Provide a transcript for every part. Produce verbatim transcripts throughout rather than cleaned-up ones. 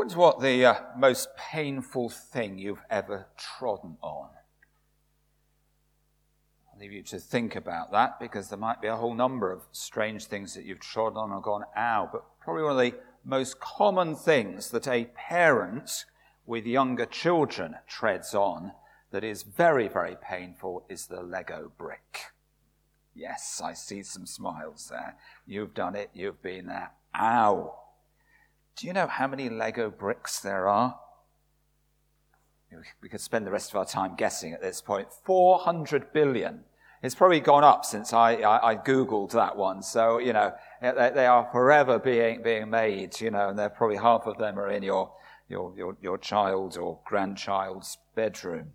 wonder what the uh, most painful thing you've ever trodden on. I'll leave you to think about that, because there might be a whole number of strange things that you've trodden on and gone, ow. But probably one of the most common things that a parent with younger children treads on that is very, very painful is the Lego brick. Yes, I see some smiles there. You've done it. You've been there. Ow. Do you know how many Lego bricks there are? We could spend the rest of our time guessing at this point. four hundred billion. It's probably gone up since I, I, I Googled that one. So, you know, they, they are forever being being made, you know, and they're probably half of them are in your your your, your child's or grandchild's bedroom.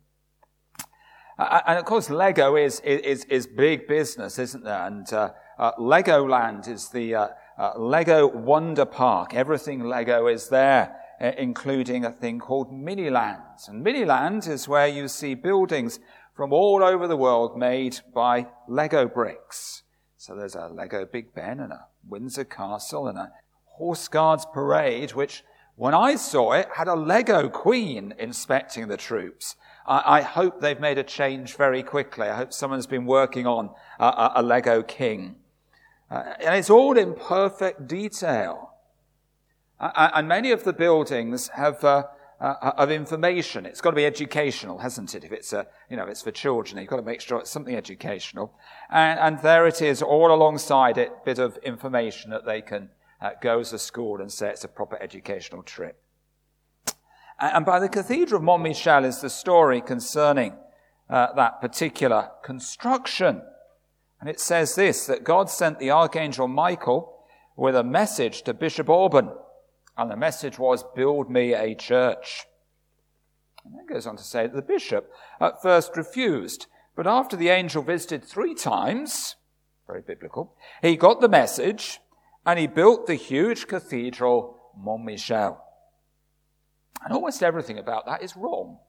Uh, and of course, Lego is is is big business, isn't there? And uh, uh, Legoland is the uh, uh, Lego Wonder Park. Everything Lego is there, uh, including a thing called Miniland. And Miniland is where you see buildings from all over the world made by Lego bricks. So there's a Lego Big Ben and a Windsor Castle and a Horse Guards Parade, which, when I saw it, had a Lego Queen inspecting the troops. I, I hope they've made a change very quickly. I hope someone's been working on a, a, a Lego King. Uh, and it's all in perfect detail. Uh, and many of the buildings have uh, uh, of information. It's got to be educational, hasn't it? If it's a, you know, if it's for children, you've got to make sure it's something educational. And, and there it is, all alongside it, bit of information that they can uh, go to school and say it's a proper educational trip. And, and by the Cathedral of Montmichel is the story concerning uh, that particular construction. And it says this, that God sent the Archangel Michael with a message to Bishop Auburn. And the message was, build me a church. And then goes on to say that the bishop at first refused. But after the angel visited three times, very biblical, he got the message and he built the huge cathedral, Montmichel. And almost everything about that is wrong.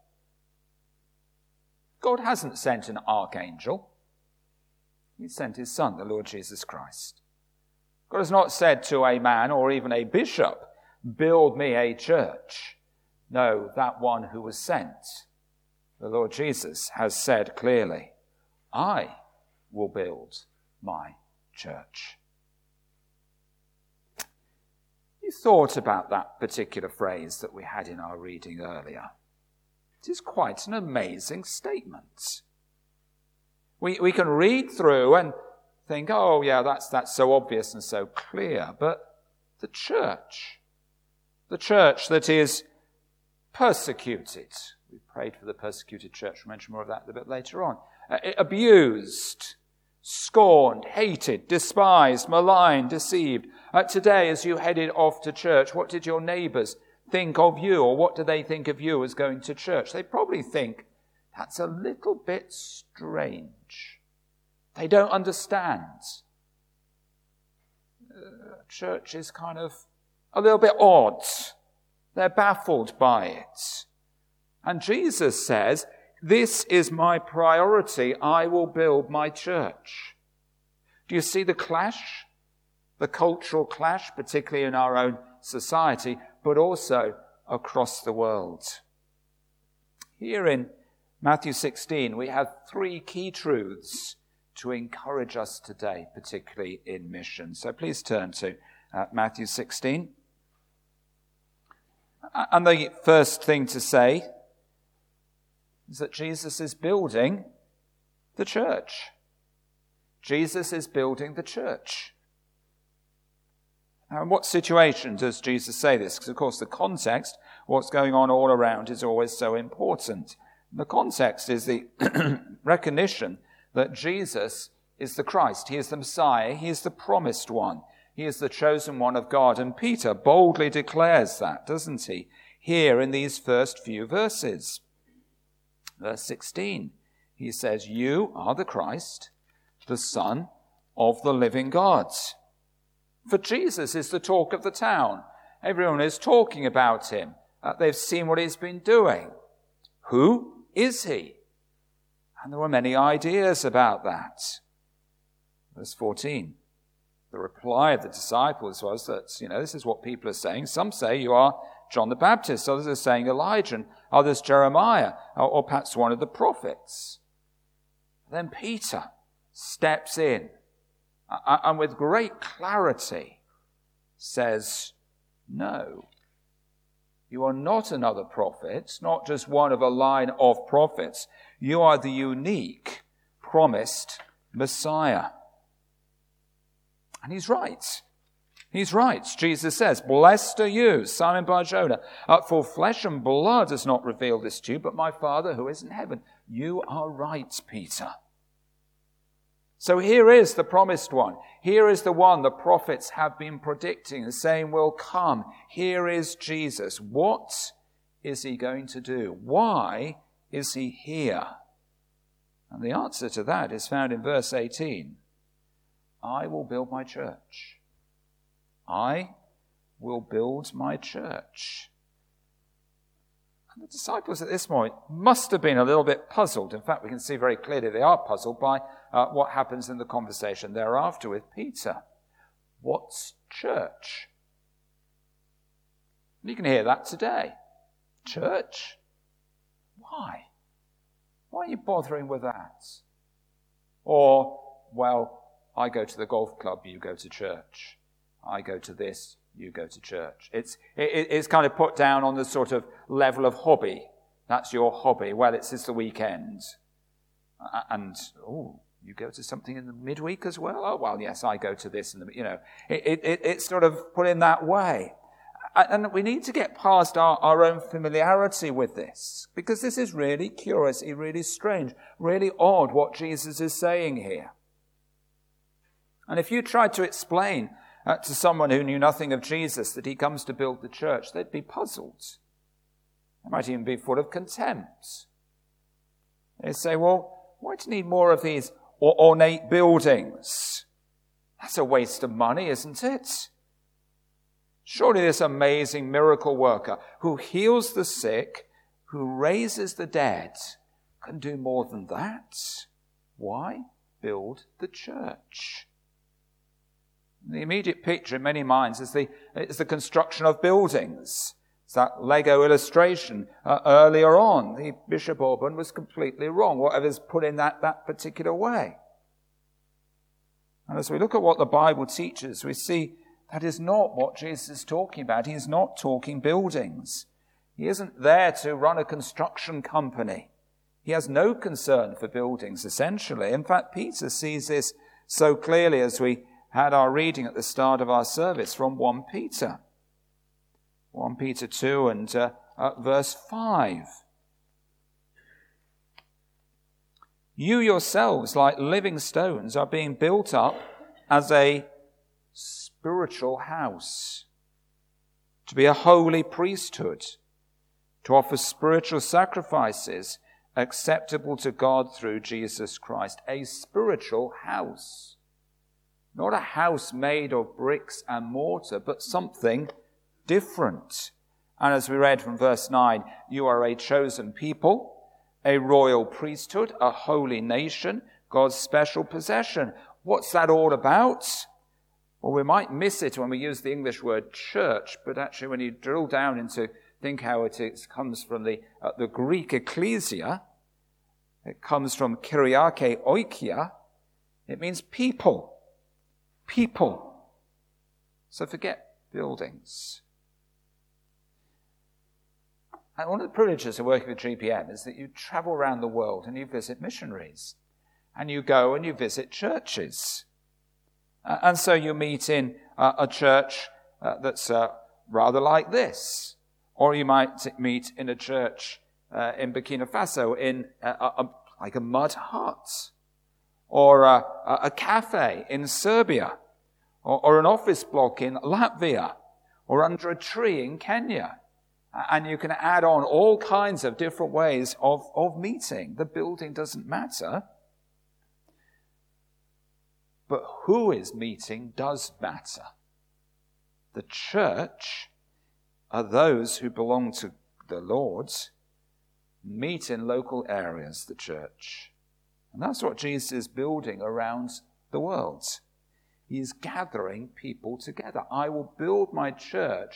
God hasn't sent an archangel. He sent his son, the Lord Jesus Christ. God has not said to a man or even a bishop, build me a church. No, that one who was sent, the Lord Jesus, has said clearly, I will build my church. You thought about that particular phrase that we had in our reading earlier. It is quite an amazing statement. We we can read through and think, oh yeah, that's that's so obvious and so clear. But the church, the church that is persecuted, we prayed for the persecuted church, we'll mention more of that a bit later on, uh, abused, scorned, hated, despised, maligned, deceived. Uh, today, as you headed off to church, what did your neighbours think of you, or what do they think of you as going to church? They probably think, that's a little bit strange. They don't understand. Uh, church is kind of a little bit odd. They're baffled by it. And Jesus says, this is my priority. I will build my church. Do you see the clash? The cultural clash, particularly in our own society, but also across the world. Here in Matthew sixteen, we have three key truths to encourage us today, particularly in mission. So please turn to uh, Matthew sixteen. And the first thing to say is that Jesus is building the church. Jesus is building the church. Now, in what situation does Jesus say this? Because, of course, the context, what's going on all around, is always so important. The context is the recognition that Jesus is the Christ. He is the Messiah. He is the promised one. He is the chosen one of God. And Peter boldly declares that, doesn't he? Here in these first few verses. Verse sixteen, he says, you are the Christ, the Son of the living God. For Jesus is the talk of the town. Everyone is talking about him. Uh, they've seen what he's been doing. Who is he? And there were many ideas about that. Verse fourteen. The reply of the disciples was that, you know, this is what people are saying. Some say you are John the Baptist. Others are saying Elijah, and others Jeremiah, or, or perhaps one of the prophets. Then Peter steps in and with great clarity says, no, you are not another prophet, not just one of a line of prophets. You are the unique, promised Messiah. And he's right. He's right. Jesus says, blessed are you, Simon Bar-Jonah, uh, for flesh and blood has not revealed this to you, but my Father who is in heaven. You are right, Peter. So here is the promised one. Here is the one the prophets have been predicting and saying will come. Here is Jesus. What is he going to do? Why is he here? And the answer to that is found in verse eighteen. I will build my church. I will build my church. And the disciples at this point must have been a little bit puzzled. In fact, we can see very clearly they are puzzled by uh, what happens in the conversation thereafter with Peter. What's church? And you can hear that today. Church? Why? Why are you bothering with that? Or, well, I go to the golf club, you go to church. I go to this, you go to church. It's it, it's kind of put down on the sort of level of hobby. That's your hobby. Well, it's just the weekend. And, oh, you go to something in the midweek as well? Oh, well, yes, I go to this. In the, you know, it, it, it's sort of put in that way. And we need to get past our, our own familiarity with this, because this is really curious, really strange, really odd what Jesus is saying here. And if you tried to explain Uh, to someone who knew nothing of Jesus that he comes to build the church, they'd be puzzled. They might even be full of contempt. They'd say, well, why do you need more of these ornate buildings? That's a waste of money, isn't it? Surely this amazing miracle worker who heals the sick, who raises the dead, can do more than that. Why build the church? The immediate picture in many minds is the, is the construction of buildings. It's that Lego illustration uh, earlier on. The Bishop Auburn was completely wrong, whatever's put in that, that particular way. And as we look at what the Bible teaches, we see that is not what Jesus is talking about. He is not talking buildings. He isn't there to run a construction company. He has no concern for buildings, essentially. In fact, Peter sees this so clearly as we had our reading at the start of our service from First Peter. First Peter two and uh, uh, verse five. You yourselves, like living stones, are being built up as a spiritual house, to be a holy priesthood, to offer spiritual sacrifices acceptable to God through Jesus Christ. A spiritual house. Not a house made of bricks and mortar, but something different. And as we read from verse nine, you are a chosen people, a royal priesthood, a holy nation, God's special possession. What's that all about? Well, we might miss it when we use the English word church, but actually when you drill down into think how it is, comes from the, uh, the Greek ecclesia, it comes from kyriake oikia, it means people. People. So forget buildings. And one of the privileges of working with G P M is that you travel around the world and you visit missionaries. And you go and you visit churches. Uh, and so you meet in uh, a church uh, that's uh, rather like this. Or you might meet in a church uh, in Burkina Faso in a, a, like a mud hut. Or a, a cafe in Serbia, or, or an office block in Latvia, or under a tree in Kenya. And you can add on all kinds of different ways of, of meeting. The building doesn't matter. But who is meeting does matter. The church are those who belong to the Lord, meet in local areas, the church. And that's what Jesus is building around the world. He is gathering people together. I will build my church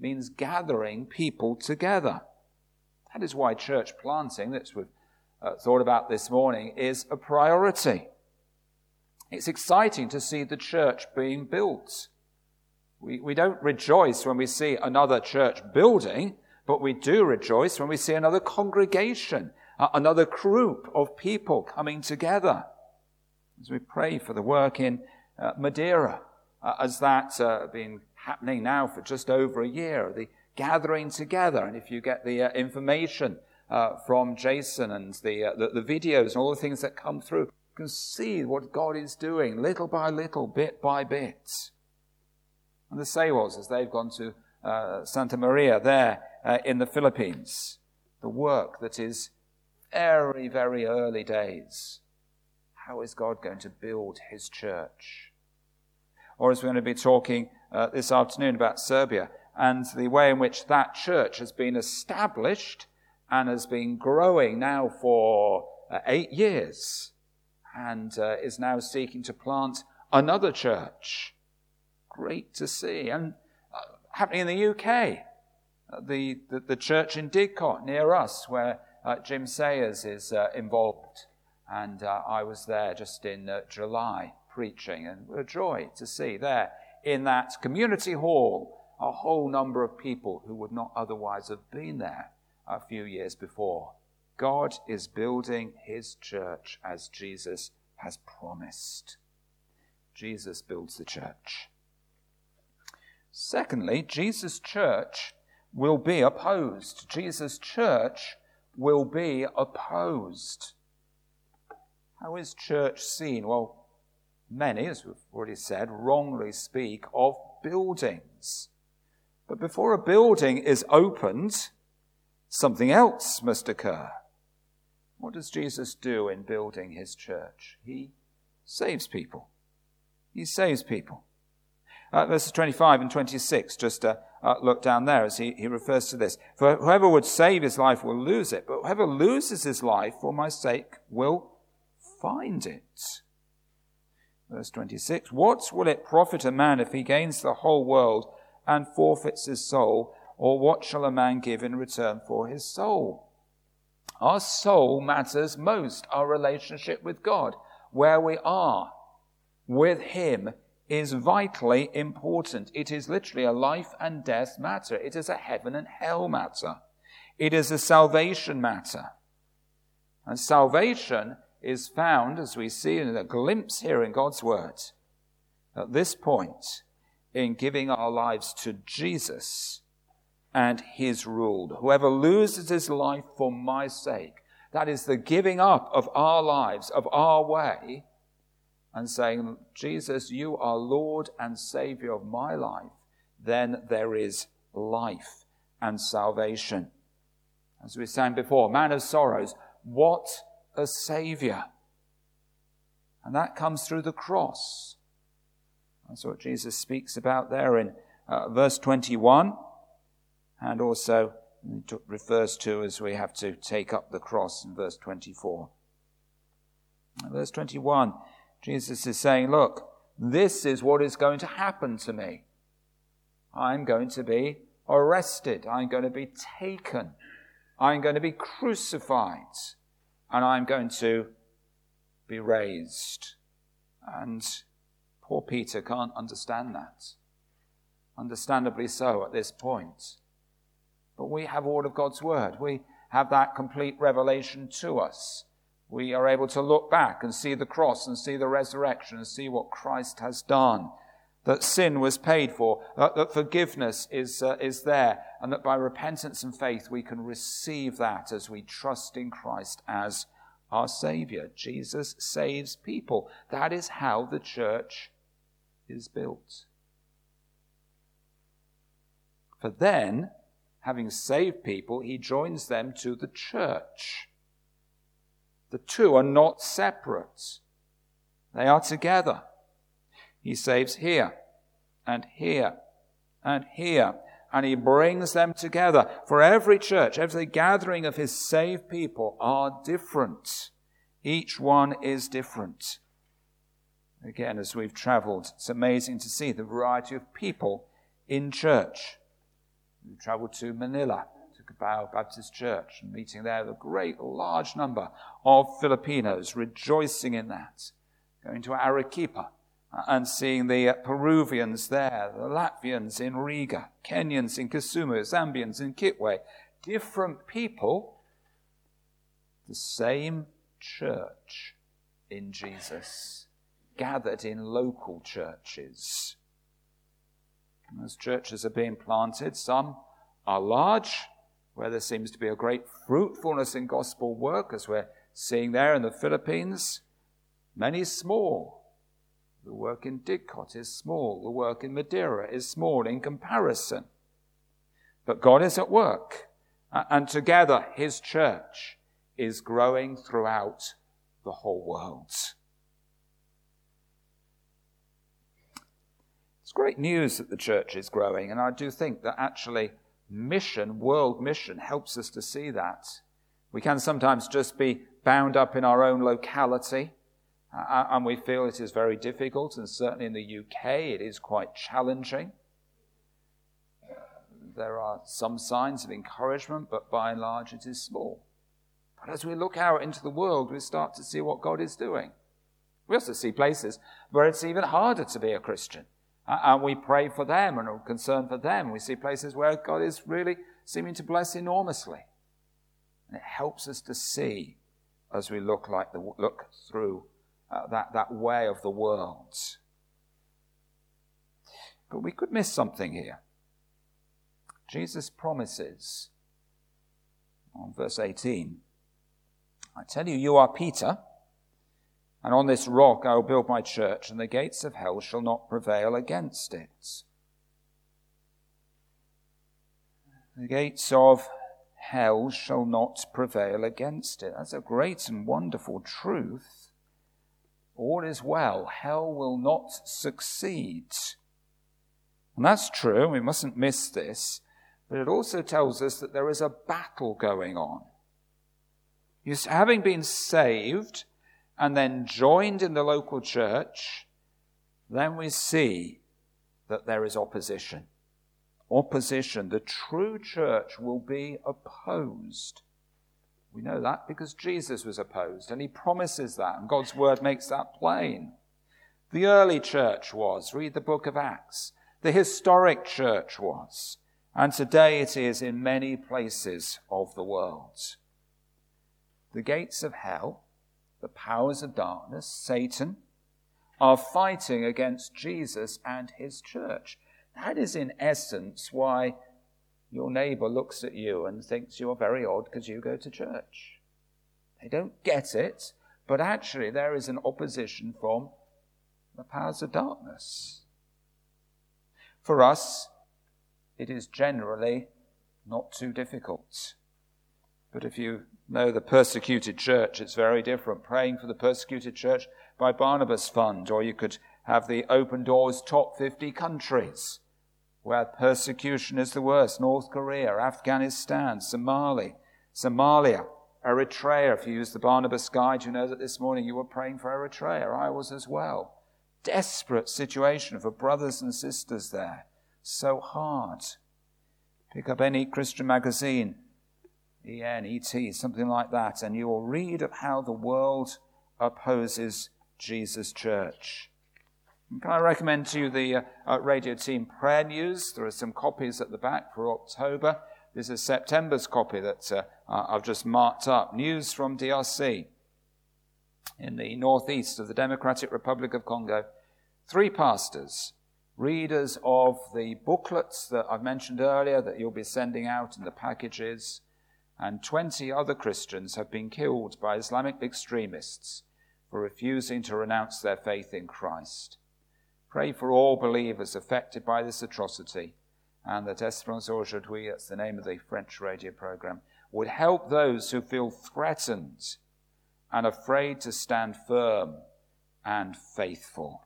means gathering people together. That is why church planting, that we've uh, thought about this morning, is a priority. It's exciting to see the church being built. We, we don't rejoice when we see another church building, but we do rejoice when we see another congregation, uh, another group of people coming together. As we pray for the work in uh, Madeira, uh, as that's uh, been happening now for just over a year, the gathering together. And if you get the uh, information uh, from Jason and the, uh, the the videos and all the things that come through, you can see what God is doing little by little, bit by bit. And the Sewells, as they've gone to uh, Santa Maria there uh, in the Philippines, the work that is very, very early days. How is God going to build his church? Or as we're going to be talking uh, this afternoon about Serbia and the way in which that church has been established and has been growing now for uh, eight years and uh, is now seeking to plant another church. Great to see. And uh, happening in the U K, uh, the, the, the church in Didcot near us where uh, Jim Sayers is uh, involved. And uh, I was there just in uh, July preaching, and a joy to see there in that community hall a whole number of people who would not otherwise have been there a few years before. God is building his church as Jesus has promised. Jesus builds the church. Secondly, Jesus' church will be opposed. Jesus' church will be opposed. How is church seen? Well, many, as we've already said, wrongly speak of buildings. But before a building is opened, something else must occur. What does Jesus do in building his church? He saves people. He saves people. Uh, verses twenty-five and twenty-six, just uh, uh, look down there as he, he refers to this. For whoever would save his life will lose it, but whoever loses his life for my sake will find it. Verse twenty-six, what will it profit a man if he gains the whole world and forfeits his soul? Or what shall a man give in return for his soul? Our soul matters most. Our relationship with God, where we are with him, is vitally important. It is literally a life and death matter. It is a heaven and hell matter. It is a salvation matter. And salvation is found, as we see in a glimpse here in God's word, at this point, in giving our lives to Jesus and his rule. Whoever loses his life for my sake, that is the giving up of our lives, of our way, and saying, Jesus, you are Lord and Savior of my life, then there is life and salvation. As we sang before, man of sorrows, what a Savior. And that comes through the cross. That's what Jesus speaks about there in uh, verse twenty-one, and also refers to as we have to take up the cross in verse twenty-four. In verse twenty-one, Jesus is saying, look, this is what is going to happen to me. I'm going to be arrested. I'm going to be taken. I'm going to be crucified. And I'm going to be raised. And poor Peter can't understand that. Understandably so at this point. But we have all of God's word. We have that complete revelation to us. We are able to look back and see the cross and see the resurrection and see what Christ has done. That sin was paid for, that, that forgiveness is, uh, is there, and that by repentance and faith we can receive that as we trust in Christ as our Savior. Jesus saves people. That is how the church is built. For then, having saved people, he joins them to the church. The two are not separate. They are together. He saves here and here and here, and he brings them together. For every church, every gathering of his saved people are different. Each one is different. Again, as we've traveled, it's amazing to see the variety of people in church. We travelled to Manila, to Cabao Baptist Church, and meeting there with a great large number of Filipinos, rejoicing in that. Going to Arequipa and seeing the Peruvians there, the Latvians in Riga, Kenyans in Kisumu, Zambians in Kitwe. Different people, the same church in Jesus, gathered in local churches. And those churches are being planted. Some are large, where there seems to be a great fruitfulness in gospel work, as we're seeing there in the Philippines. Many small. The work in Didcot is small. The work in Madeira is small in comparison. But God is at work. And together, his church is growing throughout the whole world. It's great news that the church is growing, and I do think that actually mission, world mission, helps us to see that. We can sometimes just be bound up in our own locality, uh, and we feel it is very difficult, and certainly in the U K it is quite challenging. There are some signs of encouragement, but by and large it is small. But as we look out into the world, we start to see what God is doing. We also see places where it's even harder to be a Christian. And we pray for them and are concerned for them. We see places where God is really seeming to bless enormously. And it helps us to see as we look like the look through uh, that, that way of the world. But we could miss something here. Jesus promises, on verse eighteen, I tell you, you are Peter, and on this rock I will build my church, and the gates of hell shall not prevail against it. The gates of hell shall not prevail against it. That's a great and wonderful truth. All is well. Hell will not succeed. And that's true, we mustn't miss this. But it also tells us that there is a battle going on. You, having been saved and then joined in the local church, then we see that there is opposition. Opposition. The true church will be opposed. We know that because Jesus was opposed, and he promises that, and God's word makes that plain. The early church was. Read the book of Acts. The historic church was. And today it is in many places of the world. The gates of hell, the powers of darkness, Satan, are fighting against Jesus and his church. That is in essence why your neighbour looks at you and thinks you're very odd because you go to church. They don't get it, but actually there is an opposition from the powers of darkness. For us, it is generally not too difficult. But if you know the persecuted church, it's very different. Praying for the persecuted church by Barnabas Fund, or you could have the Open Doors top fifty countries where persecution is the worst. North Korea, Afghanistan, Somali, Somalia, Eritrea. If you use the Barnabas Guide, you know that this morning you were praying for Eritrea. I was as well. Desperate situation for brothers and sisters there. So hard. Pick up any Christian magazine, E N, E T, something like that, and you will read of how the world opposes Jesus' church. And can I recommend to you the uh, uh, Radio Team Prayer News? There are some copies at the back for October. This is September's copy that uh, I've just marked up. News from D R C in the northeast of the Democratic Republic of Congo. Three pastors, readers of the booklets that I've mentioned earlier that you'll be sending out in the packages, and twenty other Christians have been killed by Islamic extremists for refusing to renounce their faith in Christ. Pray for all believers affected by this atrocity, and that Espérance Aujourd'hui, that's the name of the French radio program, would help those who feel threatened and afraid to stand firm and faithful.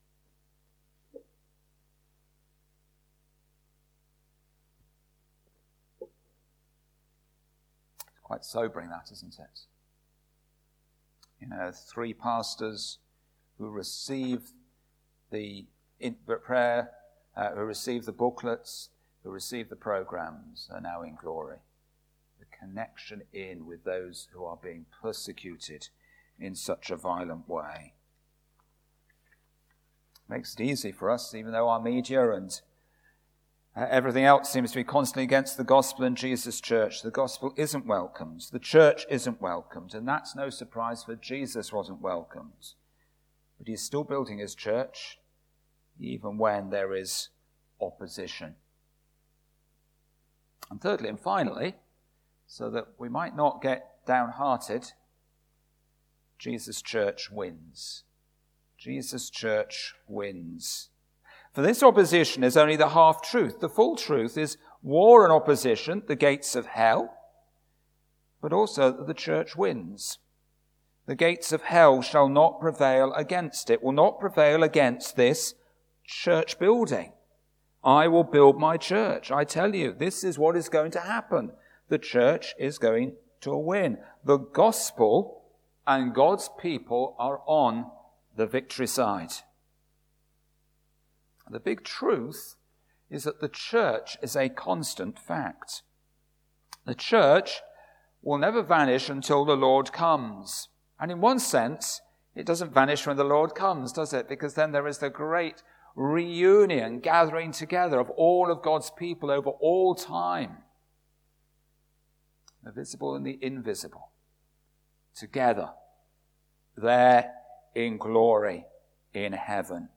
Quite sobering, that, isn't it? You know, three pastors who receive the prayer, uh, who receive the booklets, who receive the programs are now in glory. The connection in with those who are being persecuted in such a violent way. Makes it easy for us, even though our media and everything else seems to be constantly against the gospel and Jesus' church. The gospel isn't welcomed. The church isn't welcomed. And that's no surprise, for Jesus wasn't welcomed. But he's still building his church, even when there is opposition. And thirdly and finally, so that we might not get downhearted, Jesus' church wins. Jesus' church wins. For this opposition is only the half-truth. The full truth is war and opposition, the gates of hell, but also that the church wins. The gates of hell shall not prevail against it, will not prevail against this church building. I will build my church. I tell you, this is what is going to happen. The church is going to win. The gospel and God's people are on the victory side. The big truth is that the church is a constant fact. The church will never vanish until the Lord comes. And in one sense, it doesn't vanish when the Lord comes, does it? Because then there is the great reunion, gathering together of all of God's people over all time. The visible and the invisible, together, there in glory in heaven.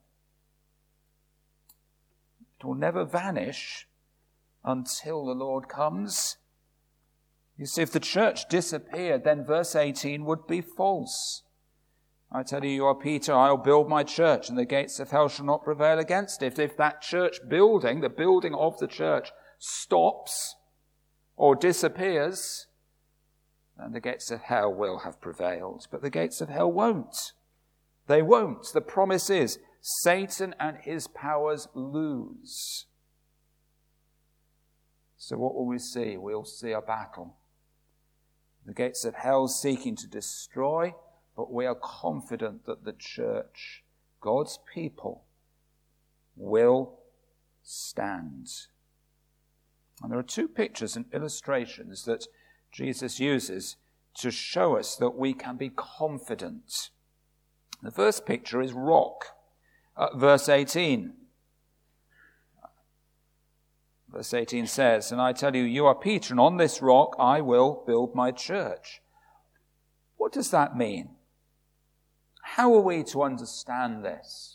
It will never vanish until the Lord comes. You see, if the church disappeared, then verse eighteen would be false. I tell you, you are Peter, I will build my church, and the gates of hell shall not prevail against it. If that church building, the building of the church, stops or disappears, then the gates of hell will have prevailed. But the gates of hell won't. They won't. The promise is Satan and his powers lose. So what will we see? We'll see a battle. The gates of hell seeking to destroy, but we are confident that the church, God's people, will stand. And there are two pictures and illustrations that Jesus uses to show us that we can be confident. The first picture is rock. Uh, verse eighteen. Verse eighteen says, and I tell you, you are Peter, and on this rock I will build my church. What does that mean? How are we to understand this?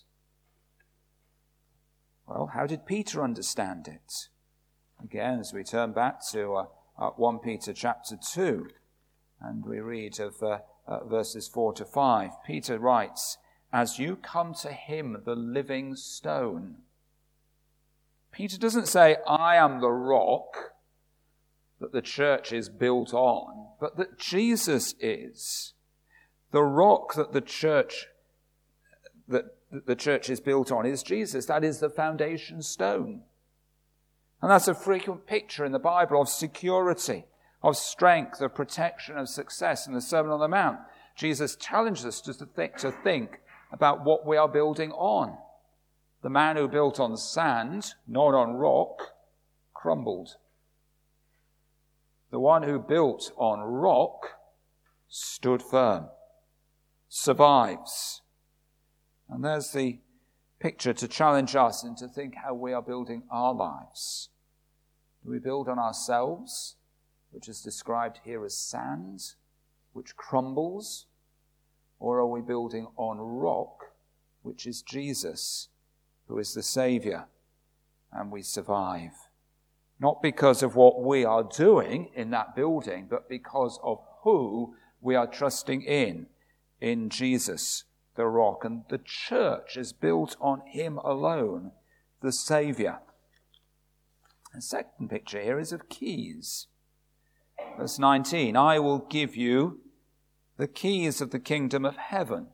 Well, how did Peter understand it? Again, as we turn back to uh, uh, First Peter chapter two, and we read of uh, uh, verses four to five, Peter writes, as you come to him, the living stone. Peter doesn't say, I am the rock that the church is built on, but that Jesus is. The rock that the church that the church is built on is Jesus. That is the foundation stone. And that's a frequent picture in the Bible of security, of strength, of protection, of success. In the Sermon on the Mount, Jesus challenges us to think, to think about what we are building on. The man who built on sand, not on rock, crumbled. The one who built on rock stood firm, survives. And there's the picture to challenge us and to think how we are building our lives. Do we build on ourselves, which is described here as sand, which crumbles? Or are we building on rock, which is Jesus, who is the Saviour, and we survive? Not because of what we are doing in that building, but because of who we are trusting in, in Jesus, the rock. And the church is built on him alone, the Saviour. The second picture here is of keys. Verse nineteen, I will give you the keys of the kingdom of heaven.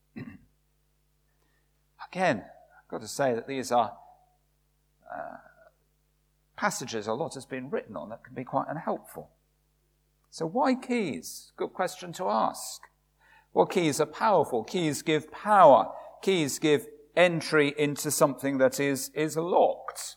Again, I've got to say that these are uh, passages a lot has been written on that can be quite unhelpful. So why keys? Good question to ask. Well, keys are powerful. Keys give power. Keys give entry into something that is, is locked,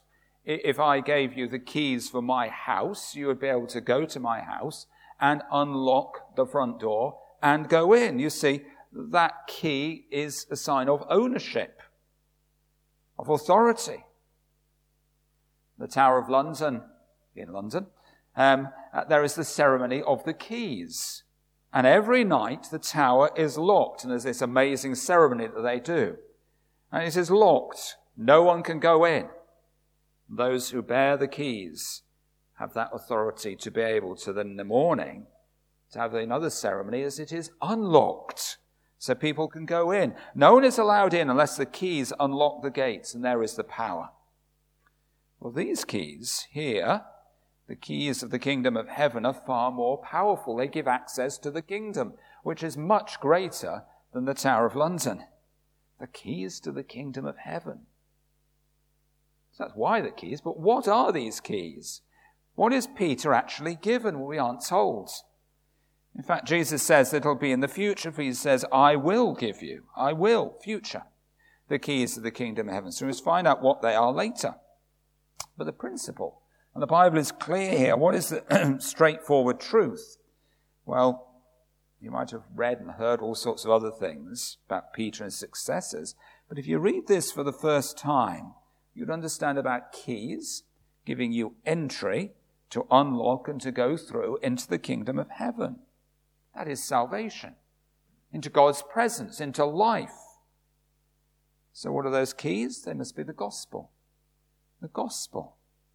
If I gave you the keys for my house, you would be able to go to my house and unlock the front door and go in. You see, that key is a sign of ownership, of authority. The Tower of London, in London, um, uh, there is the ceremony of the keys. And every night the tower is locked, and there's this amazing ceremony that they do. And it is locked. No one can go in. Those who bear the keys have that authority to be able to, then in the morning, to have another ceremony as it is unlocked, so people can go in. No one is allowed in unless the keys unlock the gates, and there is the power. Well, these keys here, the keys of the kingdom of heaven, are far more powerful. They give access to the kingdom, which is much greater than the Tower of London. The keys to the kingdom of heaven. So that's why the keys, but what are these keys? What is Peter actually given? Well, we aren't told. In fact, Jesus says that it'll be in the future, for he says, I will give you, I will, future, the keys of the kingdom of heaven. So we must find out what they are later. But the principle, and the Bible is clear here, what is the straightforward truth? Well, you might have read and heard all sorts of other things about Peter and his successors, but if you read this for the first time, you'd understand about keys giving you entry to unlock and to go through into the kingdom of heaven. That is salvation, into God's presence, into life. So what are those keys? They must be the gospel. The gospel.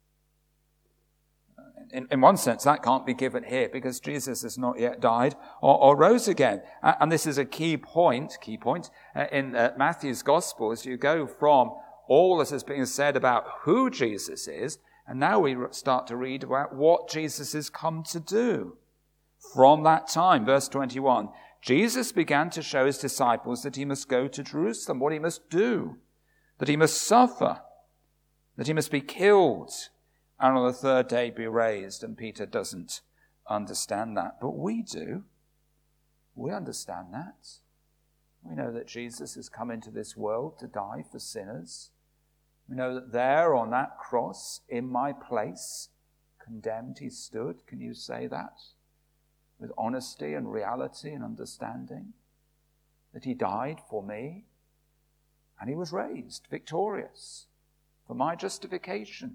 In, in one sense, that can't be given here because Jesus has not yet died or, or rose again. And this is a key point, key point in uh, Matthew's gospel as you go from all that has been said about who Jesus is, and now we start to read about what Jesus has come to do. From that time, verse twenty-one, Jesus began to show his disciples that he must go to Jerusalem, what he must do, that he must suffer, that he must be killed, and on the third day be raised. And Peter doesn't understand that, but we do. We understand that. We know that Jesus has come into this world to die for sinners. We know that there on that cross, in my place, condemned he stood. Can you say that? With honesty and reality and understanding. That he died for me. And he was raised victorious for my justification.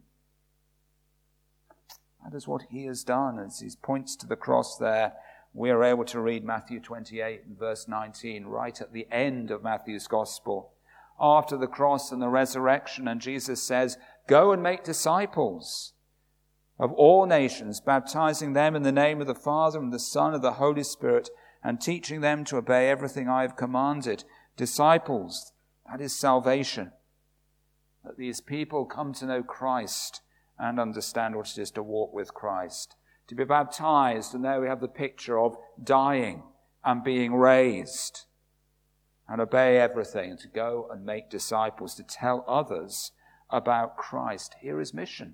That is what he has done. As he points to the cross there, we are able to read Matthew twenty-eight and verse nineteen, right at the end of Matthew's gospel. After the cross and the resurrection, and Jesus says, go and make disciples of all nations, baptizing them in the name of the Father and the Son and the Holy Spirit, and teaching them to obey everything I have commanded. Disciples, that is salvation. That these people come to know Christ and understand what it is to walk with Christ. To be baptized, and there we have the picture of dying and being raised. And obey everything, to go and make disciples, to tell others about Christ. Here is mission.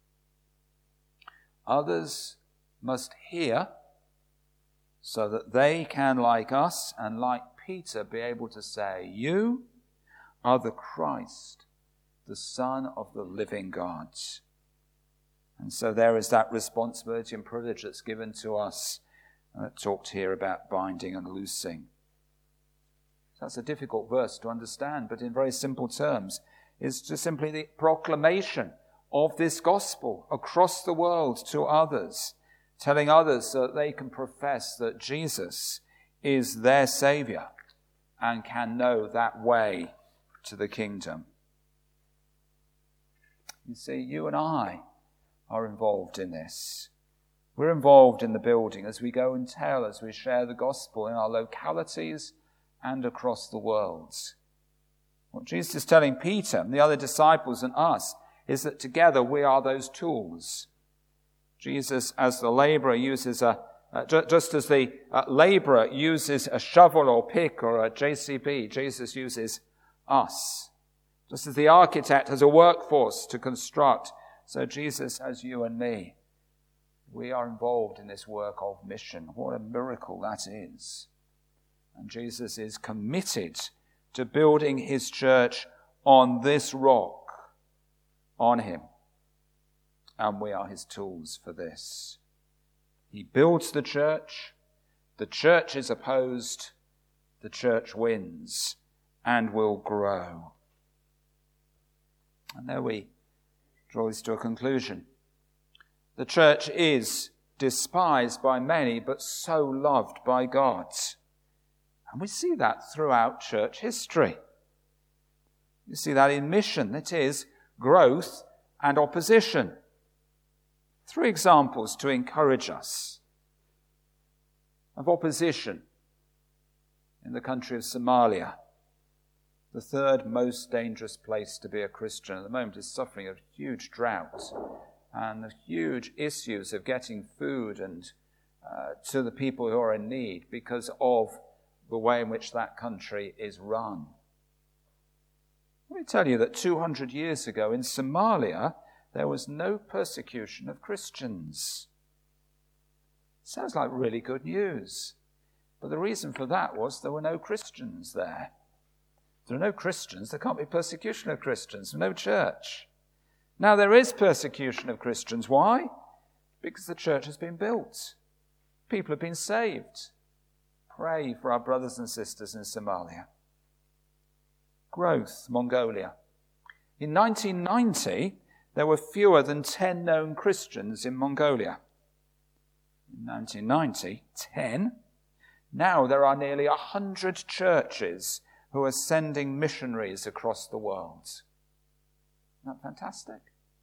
Others must hear so that they can, like us and like Peter, be able to say, you are the Christ, the Son of the living God. And so there is that responsibility and privilege that's given to us. Uh, talked here about binding and loosing. That's a difficult verse to understand, but in very simple terms, it's just simply the proclamation of this gospel across the world to others, telling others so that they can profess that Jesus is their Saviour and can know that way to the kingdom. You see, you and I are involved in this. We're involved in the building as we go and tell, as we share the gospel in our localities and across the world. What Jesus is telling Peter and the other disciples and us is that together we are those tools. Jesus, as the labourer, uses a, uh, ju- just as the uh, labourer uses a shovel or pick or a J C B, Jesus uses us. Just as the architect has a workforce to construct, so Jesus has you and me. We are involved in this work of mission. What a miracle that is. And Jesus is committed to building his church on this rock, on him, and we are his tools for this. He builds the church, the church is opposed, the church wins and will grow. And there we draw this to a conclusion. The church is despised by many, but so loved by God. And we see that throughout church history. You see that in mission. It is growth and opposition. Three examples to encourage us of opposition in the country of Somalia. The third most dangerous place to be a Christian at the moment is suffering a huge drought and the huge issues of getting food and uh, to the people who are in need because of the way in which that country is run. Let me tell you that two hundred years ago in Somalia, there was no persecution of Christians. Sounds like really good news. But the reason for that was there were no Christians there. If there are no Christians, there can't be persecution of Christians, no church. Now there is persecution of Christians. Why? Because the church has been built. People have been saved. Pray for our brothers and sisters in Somalia. Growth, Mongolia. In nineteen ninety, there were fewer than ten known Christians in Mongolia. In nineteen ninety, ten. Now there are nearly one hundred churches who are sending missionaries across the world. Isn't that fantastic?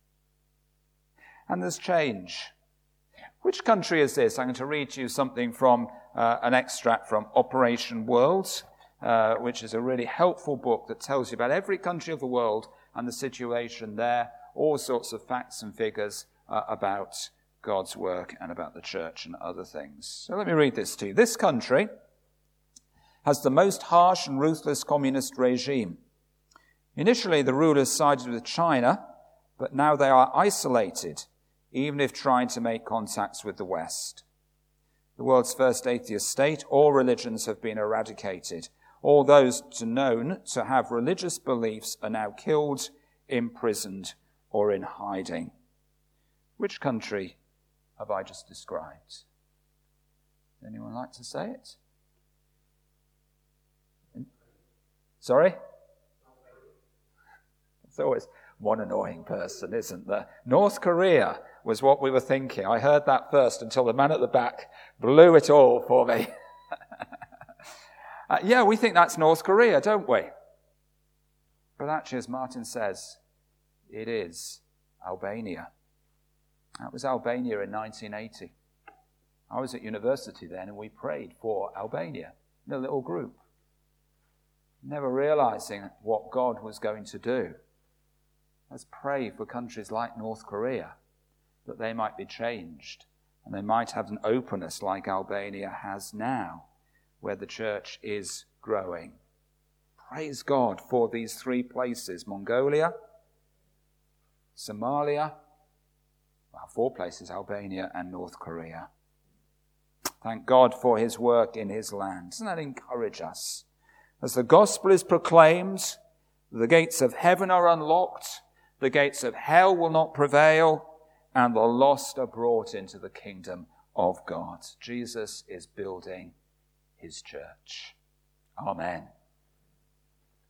And there's change. Which country is this? I'm going to read to you something from uh, an extract from Operation World, uh, which is a really helpful book that tells you about every country of the world and the situation there, all sorts of facts and figures uh, about God's work and about the church and other things. So let me read this to you. This country has the most harsh and ruthless communist regime. Initially, the rulers sided with China, but now they are isolated, even if trying to make contacts with the West. The world's first atheist state, all religions have been eradicated. All those to known to have religious beliefs are now killed, imprisoned, or in hiding. Which country have I just described? Anyone like to say it? Sorry? It's always one annoying person, isn't there? North Korea was what we were thinking. I heard that first until the man at the back blew it all for me. uh, yeah, we think that's North Korea, don't we? But actually, as Martin says, it is Albania. That was Albania in nineteen eighty. I was at university then and we prayed for Albania in a little group, never realizing what God was going to do. Let's pray for countries like North Korea, that they might be changed and they might have an openness like Albania has now, where the church is growing. Praise God for these three places: Mongolia, Somalia, well, four places, Albania and North Korea. Thank God for his work in his land. Doesn't that encourage us? As the gospel is proclaimed, the gates of heaven are unlocked, the gates of hell will not prevail, and the lost are brought into the kingdom of God. Jesus is building his church. Amen.